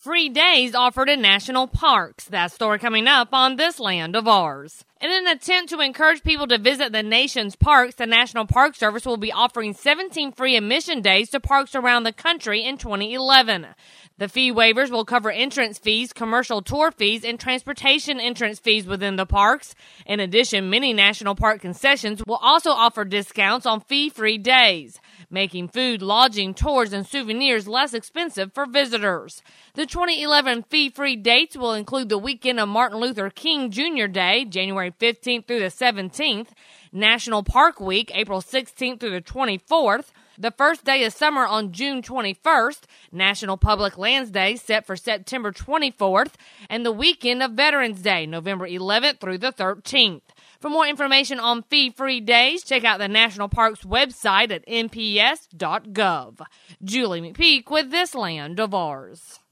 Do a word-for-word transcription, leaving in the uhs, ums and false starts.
Free days offered in national parks. That story coming up on This Land of Ours. In an attempt to encourage people to visit the nation's parks, the National Park Service will be offering seventeen free admission days to parks around the country in twenty eleven. The fee waivers will cover entrance fees, commercial tour fees, and transportation entrance fees within the parks. In addition, many national park concessions will also offer discounts on fee-free days, making food, lodging, tours, and souvenirs less expensive for visitors. The twenty eleven fee-free dates will include the weekend of Martin Luther King Junior Day, January fifteenth through the seventeenth, National Park Week, April sixteenth through the twenty-fourth, the first day of summer on June twenty-first, National Public Lands Day set for September twenty-fourth, and the weekend of Veterans Day, November eleventh through the thirteenth. For more information on fee-free days, check out the National Parks website at N P S dot gov. Julie McPeak with This Land of Ours.